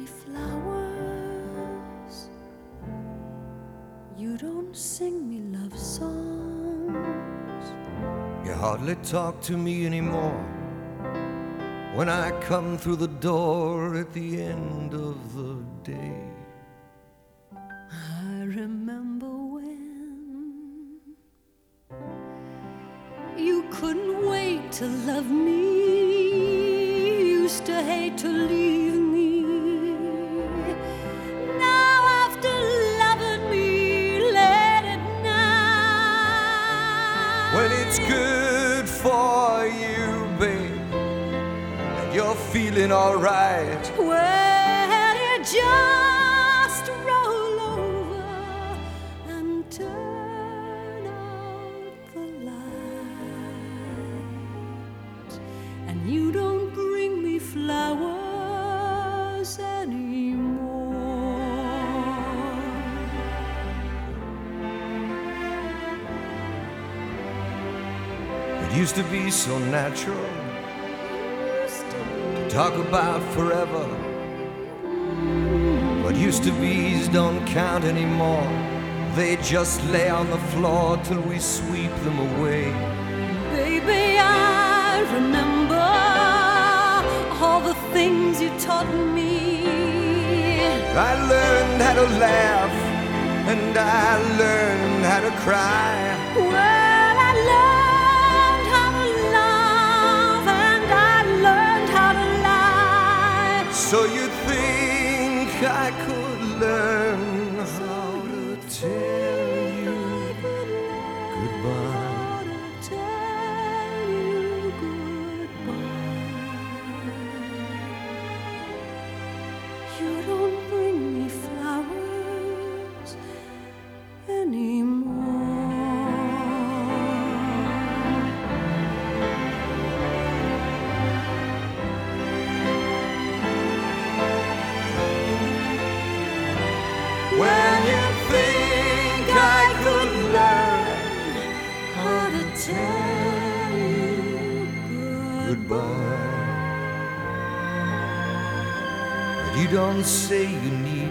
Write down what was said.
me flowers. You don't sing me love songs. You hardly talk to me anymore when I come through the door at the end of the day. I remember when you couldn't wait to love me, used to hate to leave me. Now after loving me late at night, When it's good for you, babe, and you're feeling alright, well, you just roll over and turn out the lights, and you don't bring me flowers anymore. it used to be so natural to talk about forever. What used to be's don't count anymore. They just lay on the floor till we sweep them away. Baby, I remember all the things you taught me. I learned how to laugh and I learned how to cry. Well, I learned how to love and I learned how to lie. So you think I could learn how to tell you goodbye? How to tell you goodbye. You don't bring me flowers anymore. When you think I could learn How to tell you goodbye, but you don't say you need